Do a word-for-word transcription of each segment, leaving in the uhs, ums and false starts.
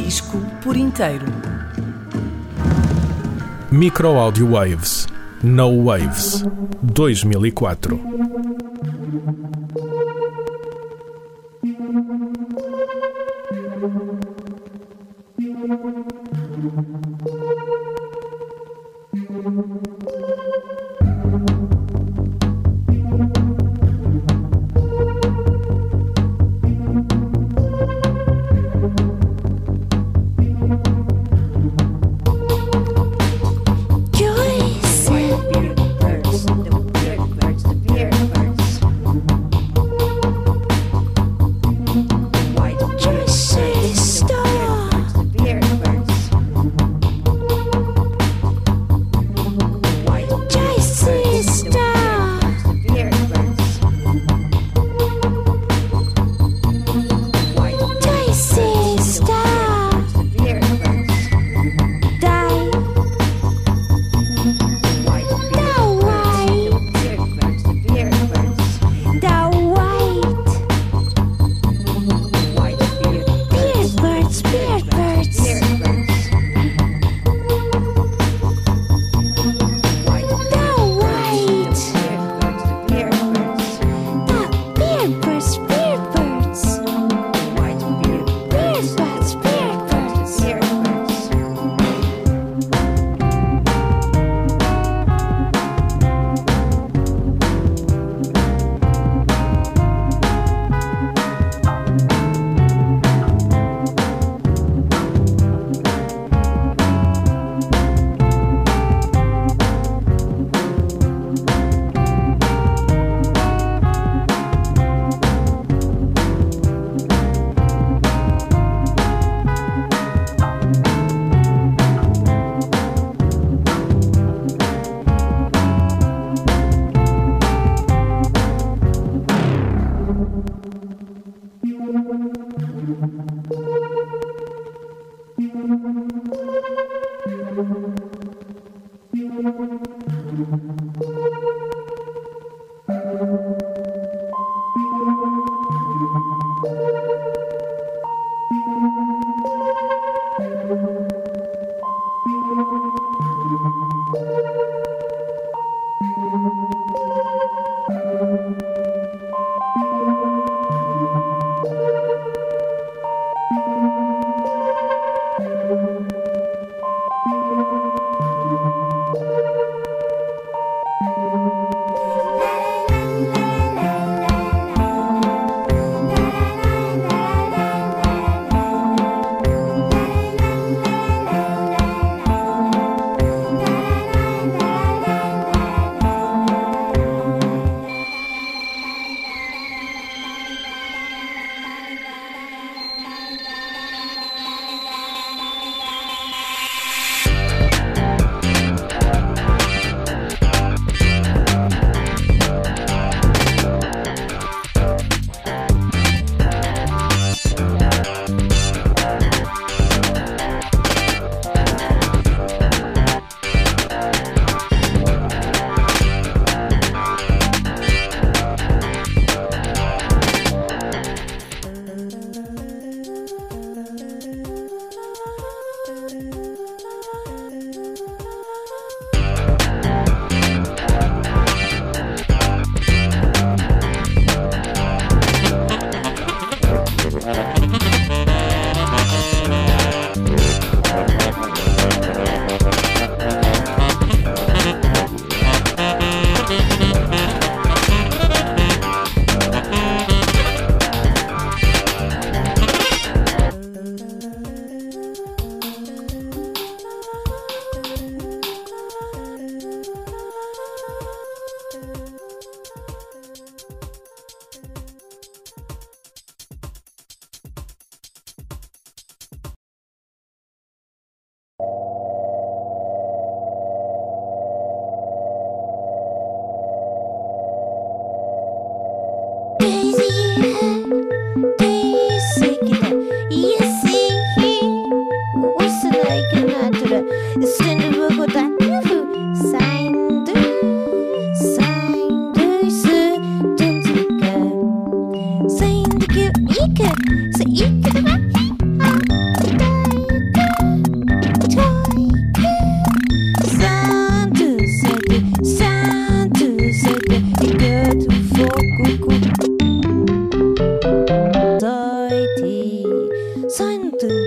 disco por inteiro. Micro Audio Waves, No Waves, dois mil e quatro.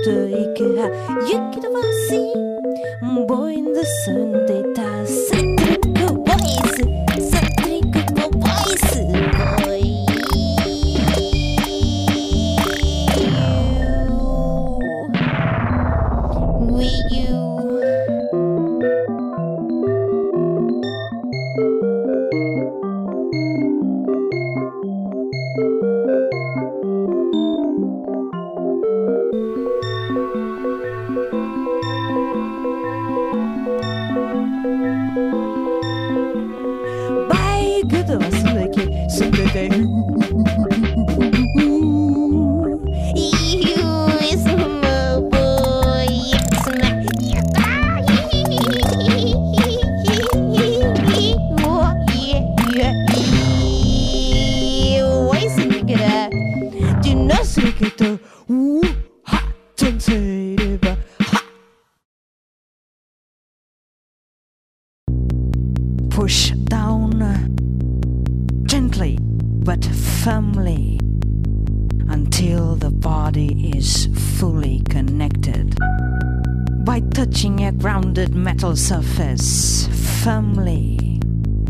と行くは雪の星 Boy in the sun でたサトリックボイスサトリックボイス Boy With you Push down gently but firmly until the body is fully connected. By touching a grounded metal surface firmly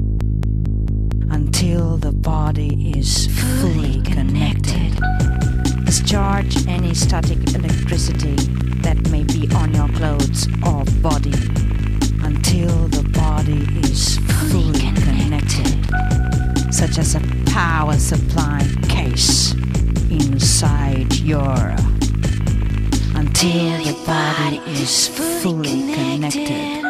until the body is fully connected. Discharge any static electricity that may be on your clothes or body until the body is fully connected, such as a power supply case inside your, until the body is fully connected.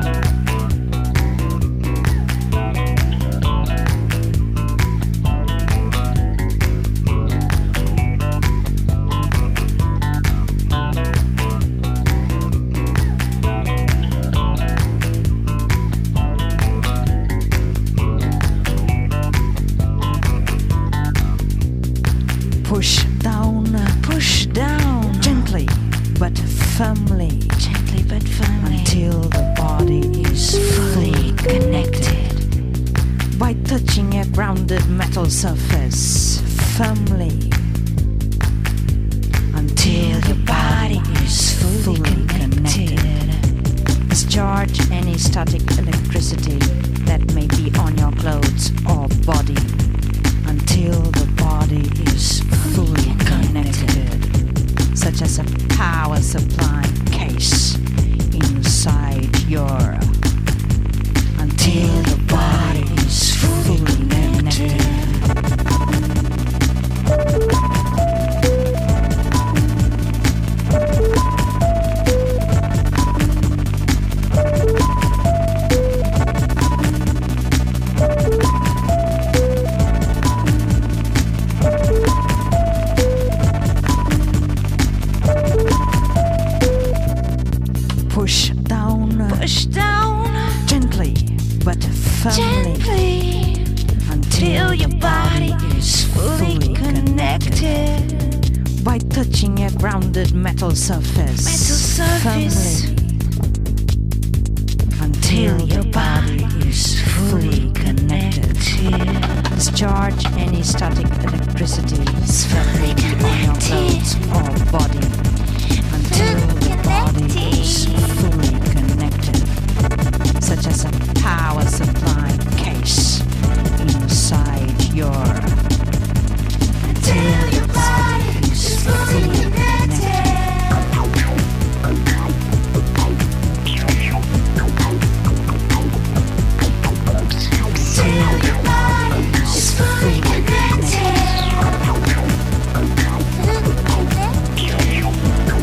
Push down, push down, gently but firmly, gently but firmly, until the body is fully connected. By touching a grounded metal surface firmly, until your body is fully connected. Discharge any static electricity that may be on your clothes or body until the body is fully connected, such as a power supply case inside your, until the body is fully connected. Push down, push down, gently but firmly, gently, until your body is fully connected. By touching a grounded metal surface, metal surface, firmly, until your body is fully connected. Discharge any static electricity firmly on your clothes or body until the body is fully connected, such as a power supply case inside your, until your body is fully connected. Until your body is fully connected.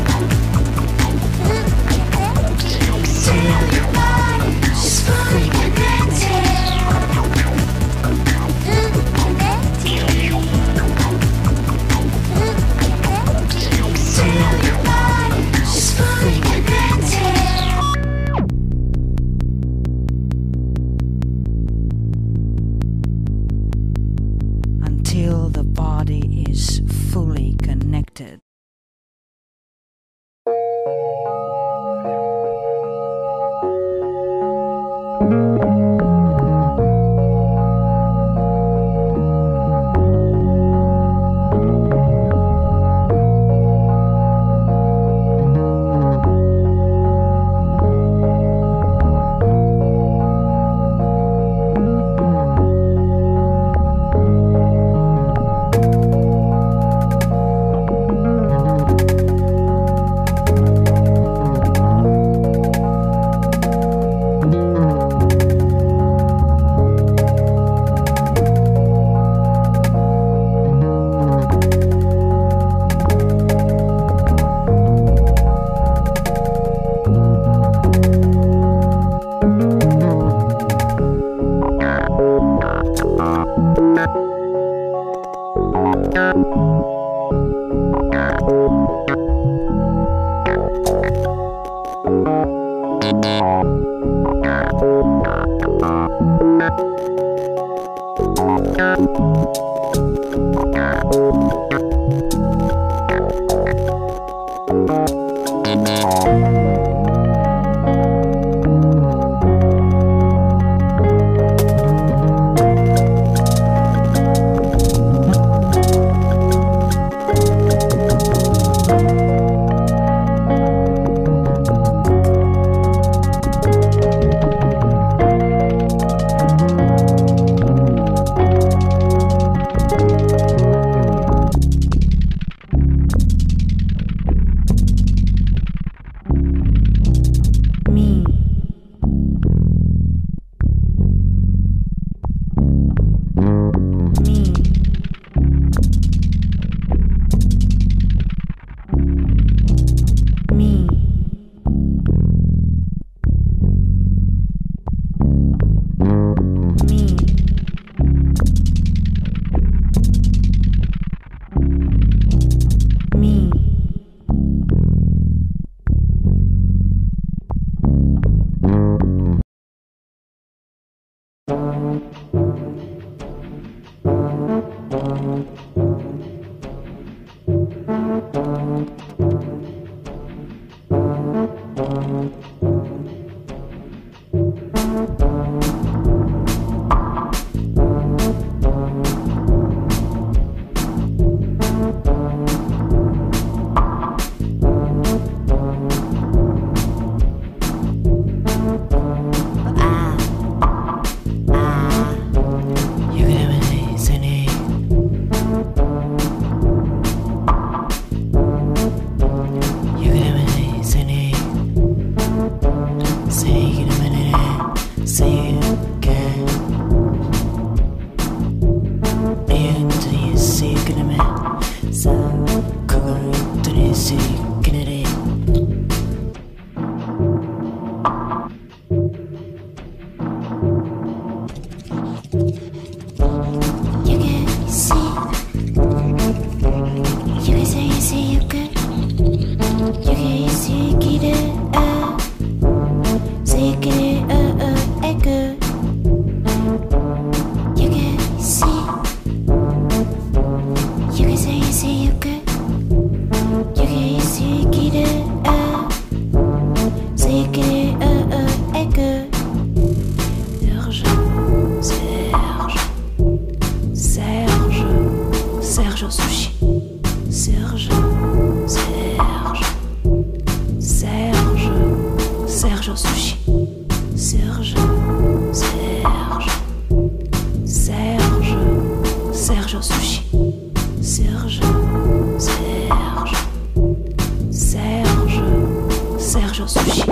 Sergio Sushi.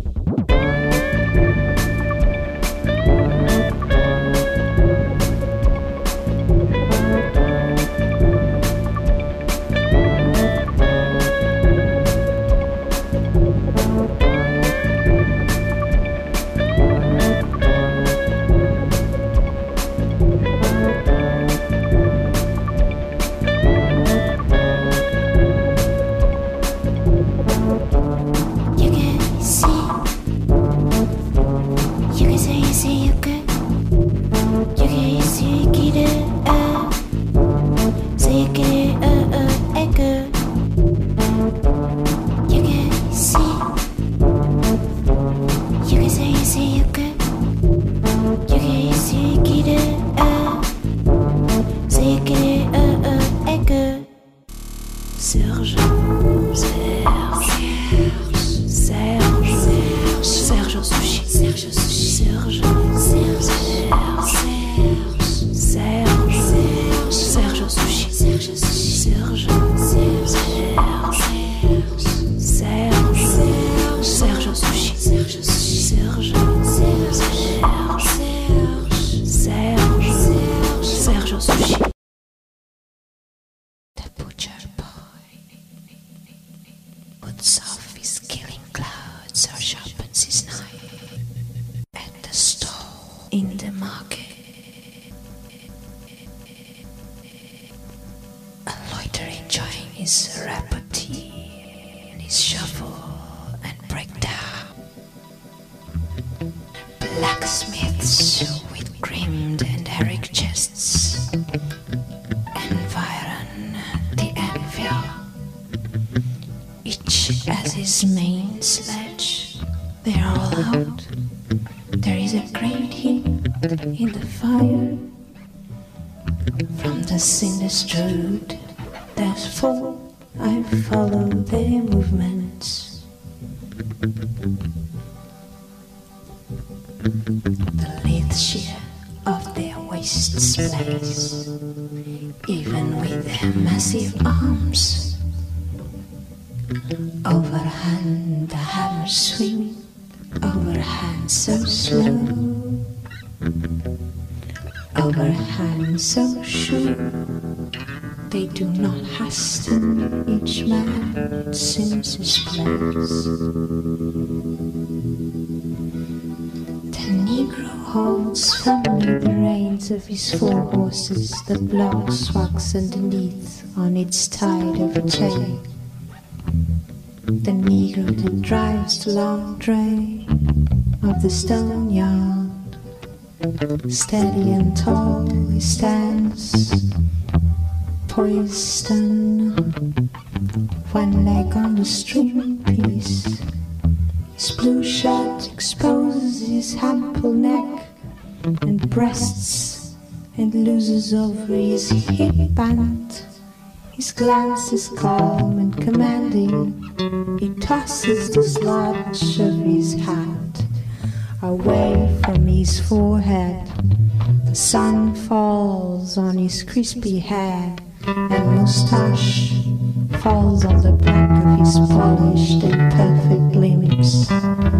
Strode, therefore I follow their movements. The lithe sheer of their waists blaze, even with their massive arms. Overhand the hammers swing, overhand so slow, overhand so sure. They do not hasten, each man seems his place. The Negro holds firmly the reins of his four horses, the blood swags underneath on its tide of a chain. The Negro that drives the long dray of the stone yard, steady and tall he stands, poised on one leg on the string piece. His blue shirt exposes his ample neck and breasts and loses over his hip band. His glance is calm and commanding. He tosses the slouch of his hat away from his forehead. The sun falls on his crispy hair, and moustache falls on the back of his polished and perfect limbs.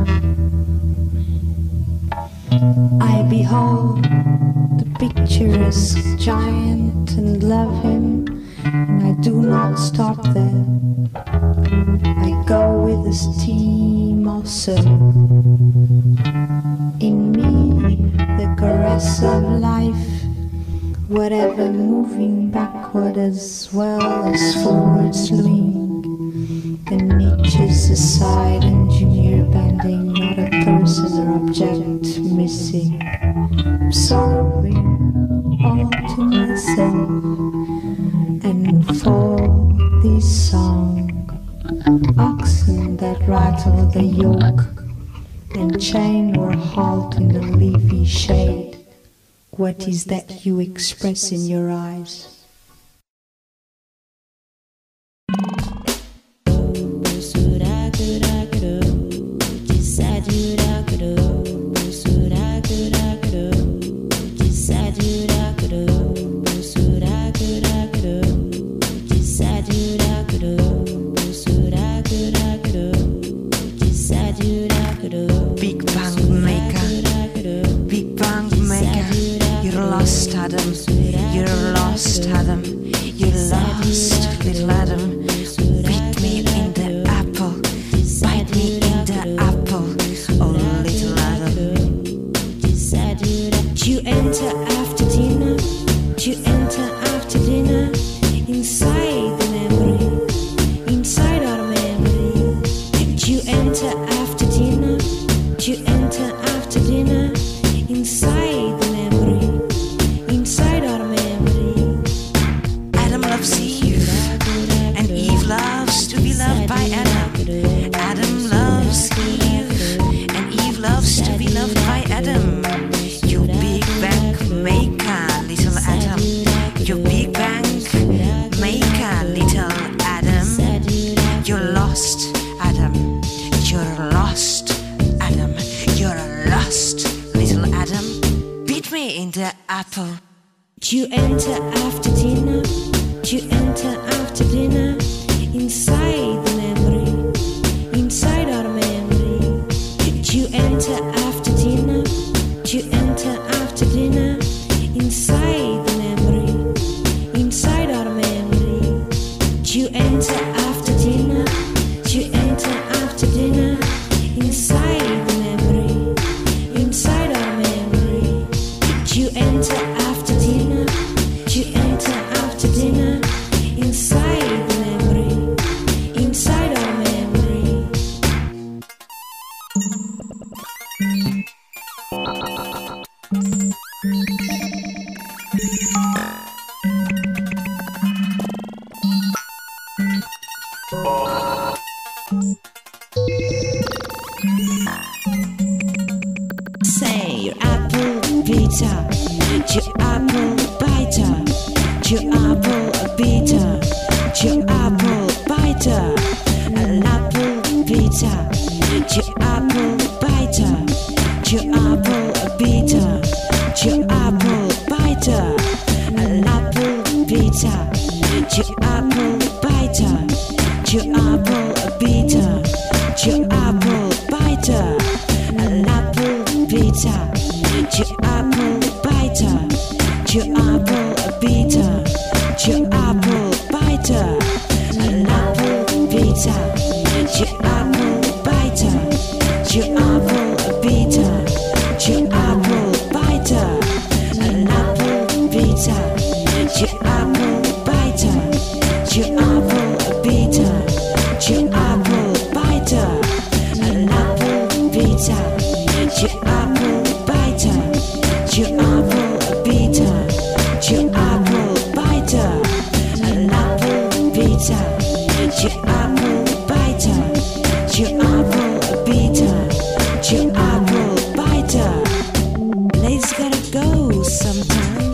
I behold the picturesque giant and love him, and I do not stop there. I go with the steam also. In me, the caress of life, whatever moving backward as well as forward swing, and niches aside and junior bending, not a person or object missing, absorbing all to myself. And for this song, oxen that rattle the yoke and chain or halt in the leafy shade, what is that you express in your eyes? Decide enter after dinner? Do you enter after dinner? Inside the memory, inside our memory. Adam loves Eve, and Eve loves to be loved by Adam. Adam loves Eve, and Eve loves to be loved by Adam. You big bang maker, little Adam. You big bang maker, little Adam. You're lost, Adam. You're lost, Adam. You're lost, little Adam. Beat me in the apple. Do you enter after dinner? Do you enter after dinner? Inside the memory, inside our memory. Do you enter after dinner? Do you enter after dinner? Inside the memory, inside our memory. Do you enter after dinner? Do you enter after dinner? Inside the memory, inside our memory. Do you enter after dinner? Do you enter after dinner? Inside the memory, inside our memory. Say your apple biter, your apple biter, your apple biter, your apple biter, an apple biter, your apple biter, your apple biter, your apple biter, an apple biter, your apple biter, your apple biter, your apple biter, an apple biter, your apple biter, your apple biter, your apple biter, an apple biter, your apple biter, your apple biter, your apple biter, an apple biter, your apple biter, your apple biter, your apple biter, an apple biter, your apple biter, your apple biter, your apple biter, an apple biter, your apple biter, your apple biter, your apple biter. Ladies gotta go sometime.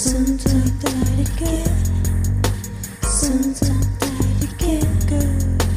Sometimes I get good.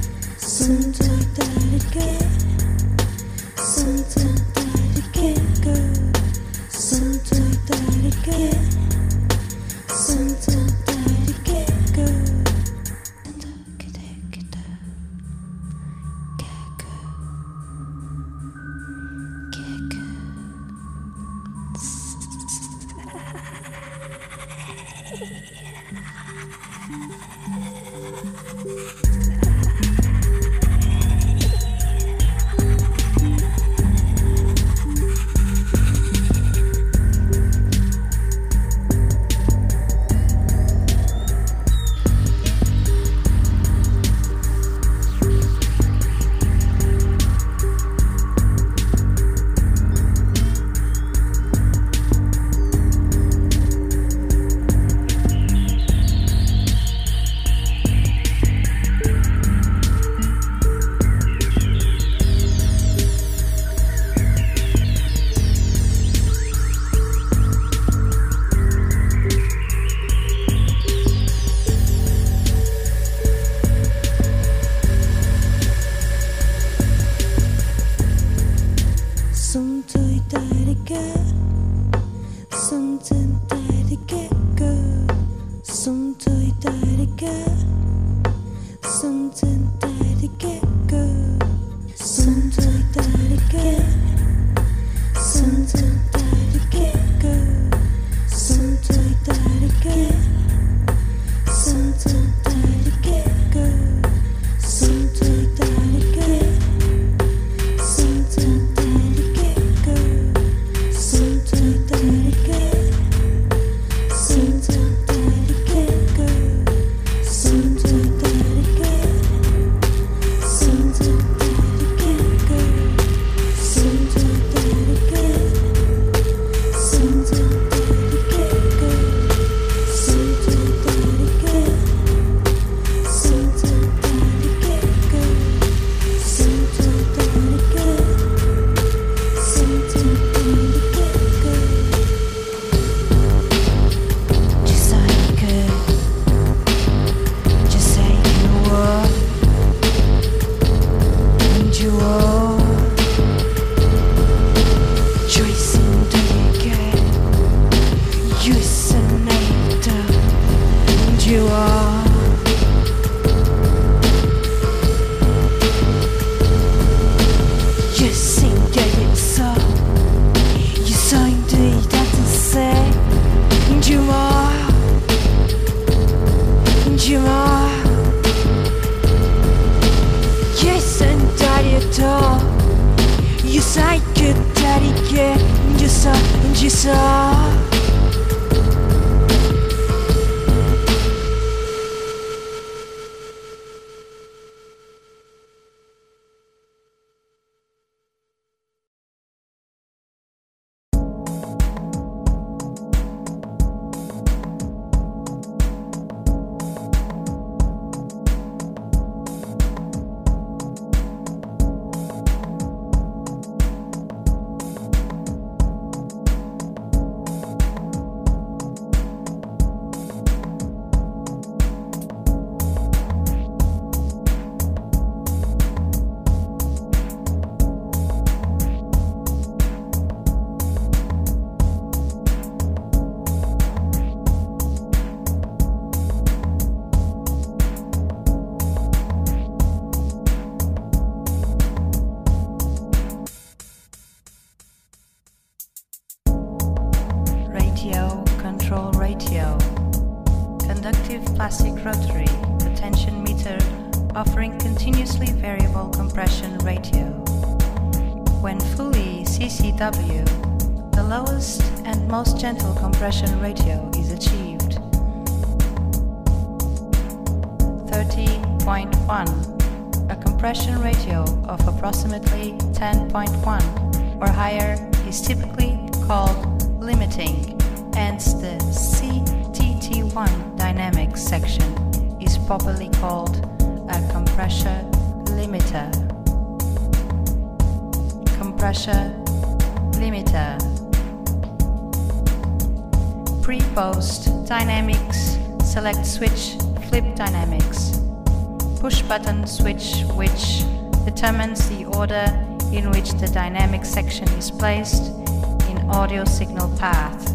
Select switch flip dynamics. Push button switch which determines the order in which the dynamic section is placed in audio signal path.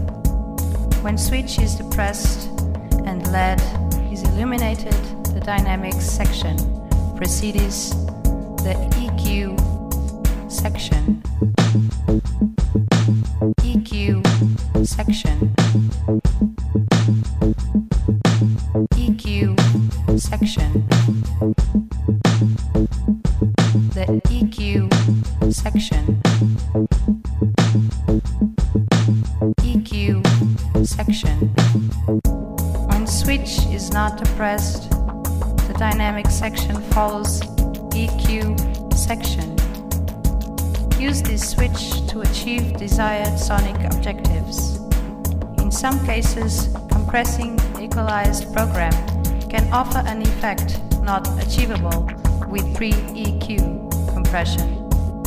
When switch is depressed and L E D is illuminated, the dynamic section precedes the E Q section. E Q section. E Q section. section. The E Q section. E Q section. When switch is not depressed, the dynamic section follows E Q section. Use this switch to achieve desired sonic objectives. In some cases, compressing equalized program can offer an effect not achievable with pre-E Q compression.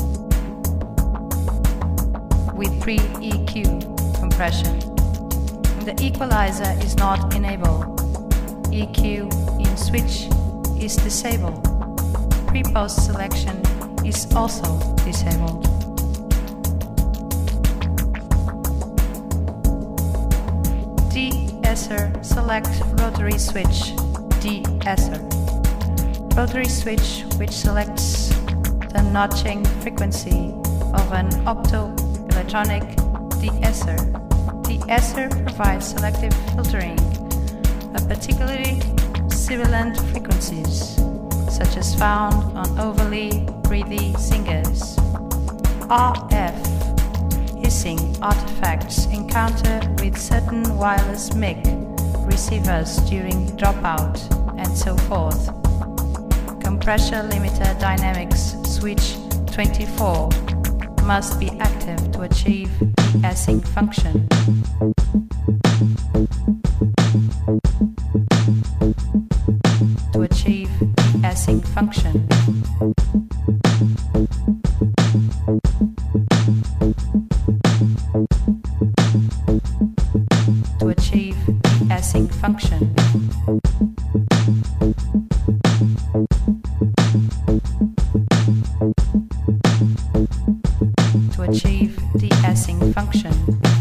With pre-E Q compression, the equalizer is not enabled. E Q in switch is disabled. Pre-post selection is also disabled. De-esser select rotary switch. De-esser. Rotary switch which selects the notching frequency of an optoelectronic de-esser. De-esser provides selective filtering of particularly sibilant frequencies, such as found on overly breathy singers. R F hissing artifacts encountered with certain wireless mic receivers during dropout and so forth. Compression limiter dynamics switch twenty-four must be active to achieve de-essing function. To achieve de-essing function. To achieve de-essing function. To achieve de-essing function.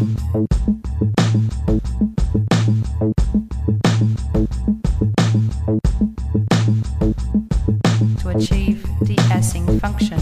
To achieve de-essing function.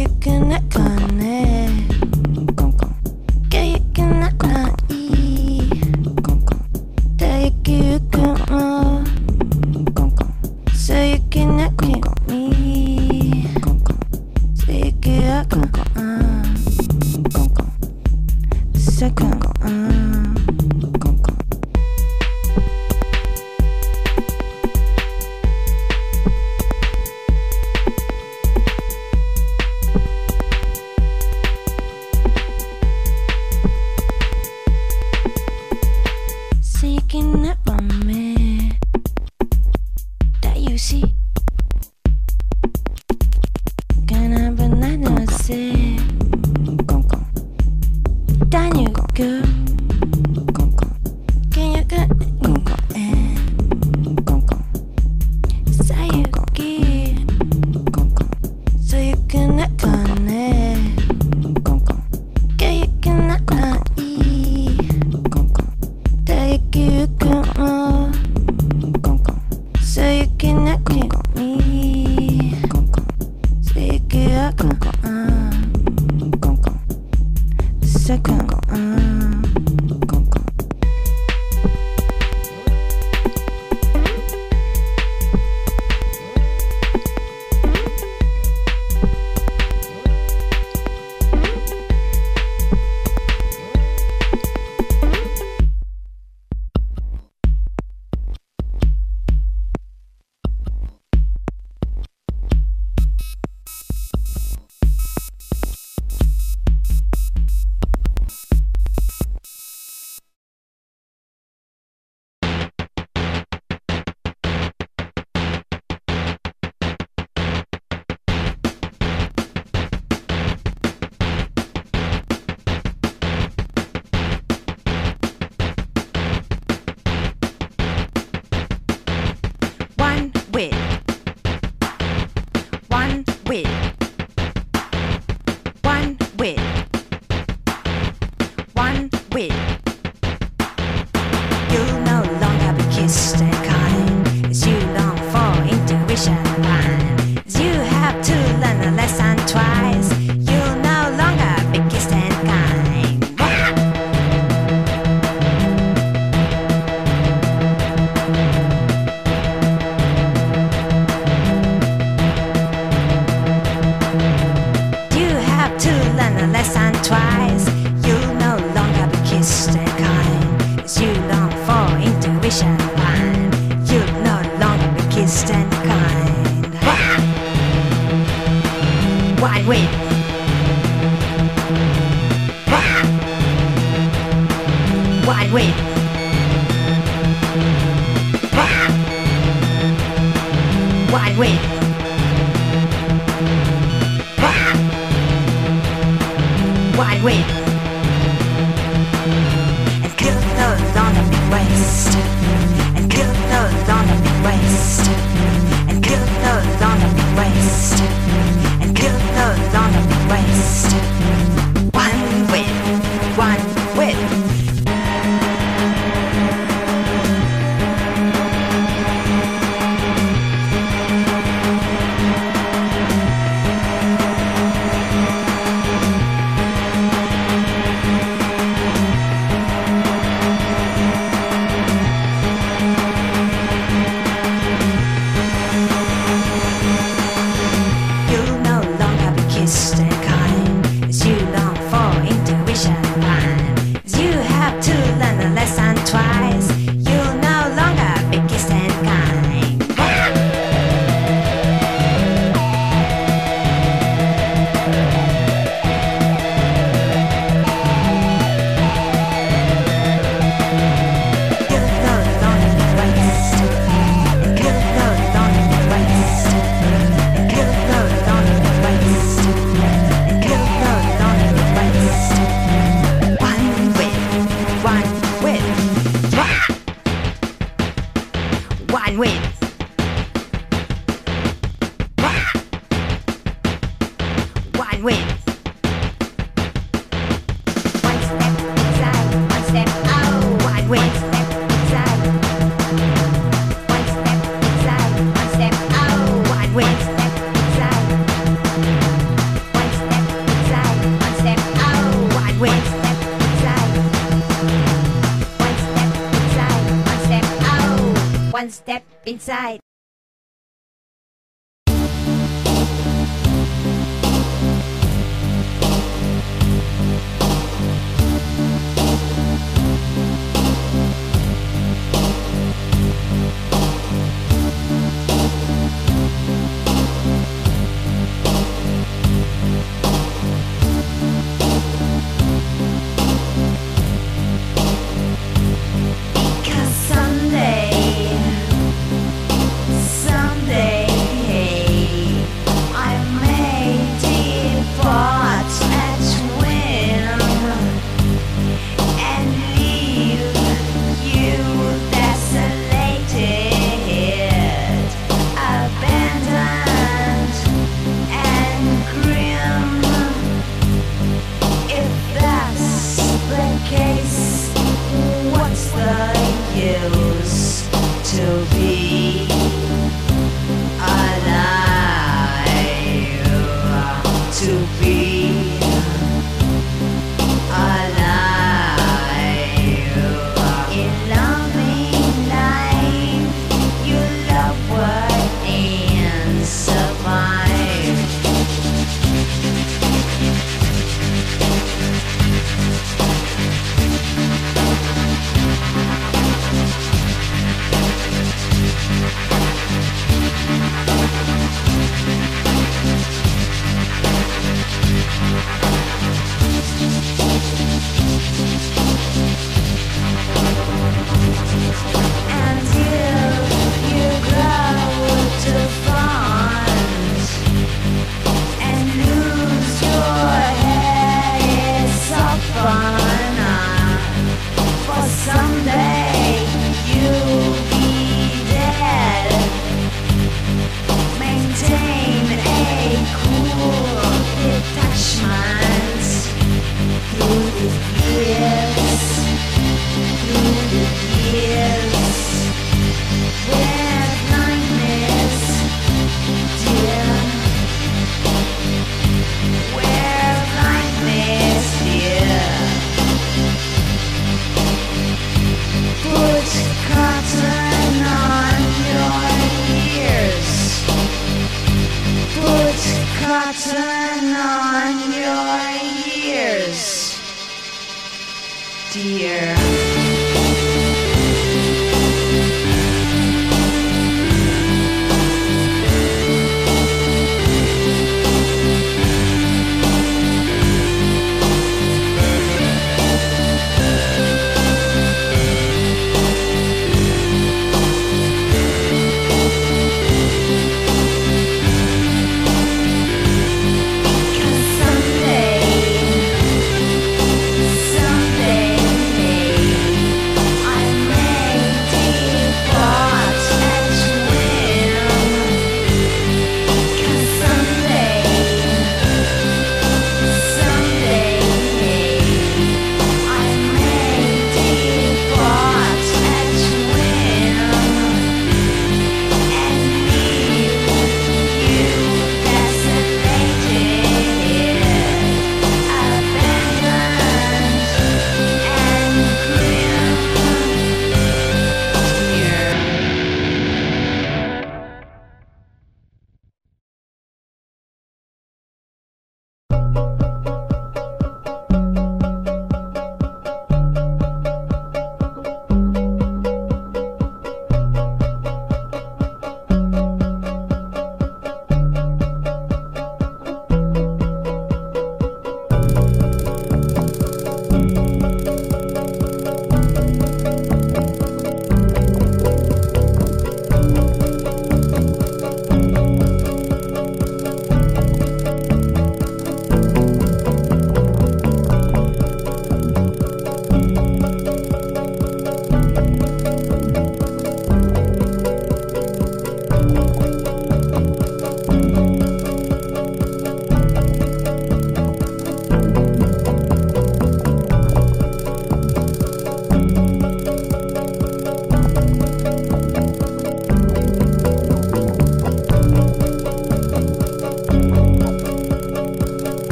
One step inside.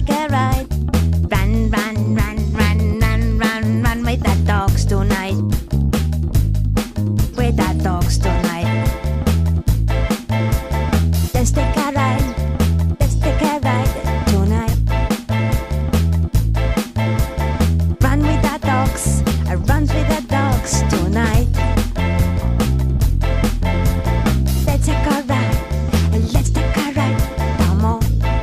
take a ride. Run, run, run, run, run, run, run with the dogs tonight. With the dogs tonight. Let's take a ride. Let's take a ride tonight. Run with the dogs. Run with the dogs tonight. Let's take a ride. Let's take a ride. Come on.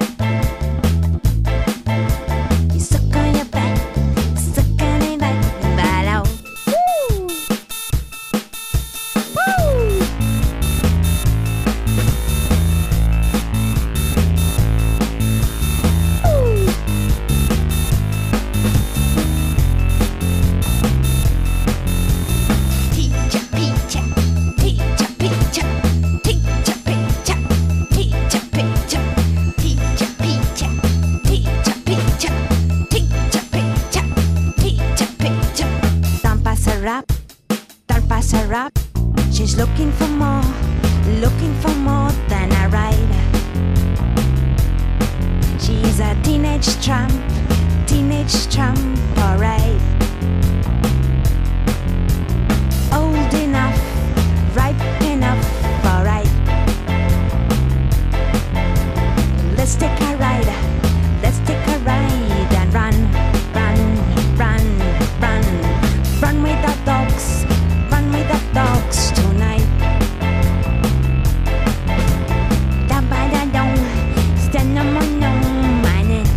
You suck on your back. Suck on your back. Below. Woo! Woo! Teacher, teacher, teacher, teacher, teacher, teacher, teacher, teacher, teacher, teacher, teacher, teacher, teacher, teacher, teacher, teacher. Don't pass her up, don't pass her up. She's looking for more, looking for more than a ride. She's a teenage tramp, teenage tramp, alright. Old enough, ripe enough, alright. Let's take a ride, let's take a ride and run, run, run, run. Run with the dogs, run with the dogs tonight. Down by the dome, stand on my nose, my name.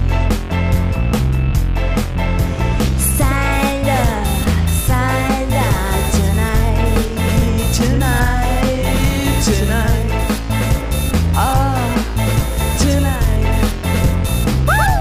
Sailor, sailor tonight, tonight, tonight. Oh, tonight. Woo!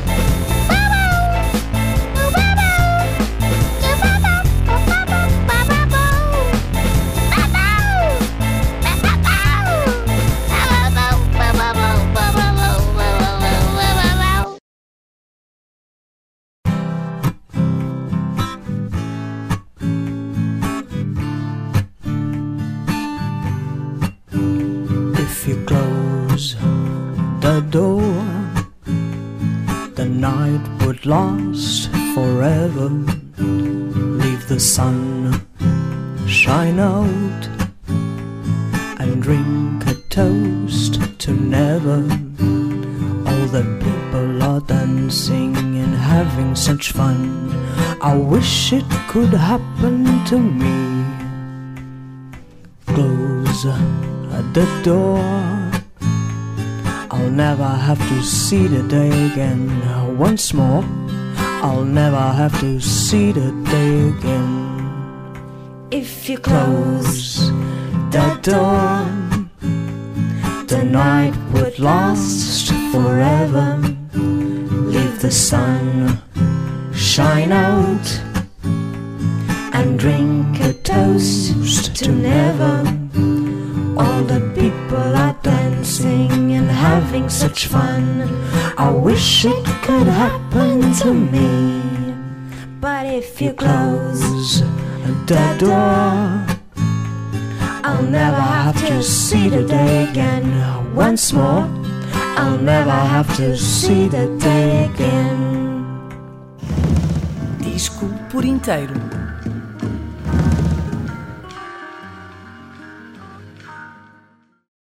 If you close the door, the night would last forever. Leave the sun shine out and drink a toast to never. All the people are dancing and having such fun. I wish it could happen to me. Close the door. I'll never have to see the day again. Once more, I'll never have to see the day again. If you close Close the door, the night would last forever. Leave the sun shine out and drink a toast to never. All the people are dancing and having such fun. I wish it could happen to me. but if you close the door, I'll never have to see the day again. Once more, I'll never have to see the day again. Disco por inteiro.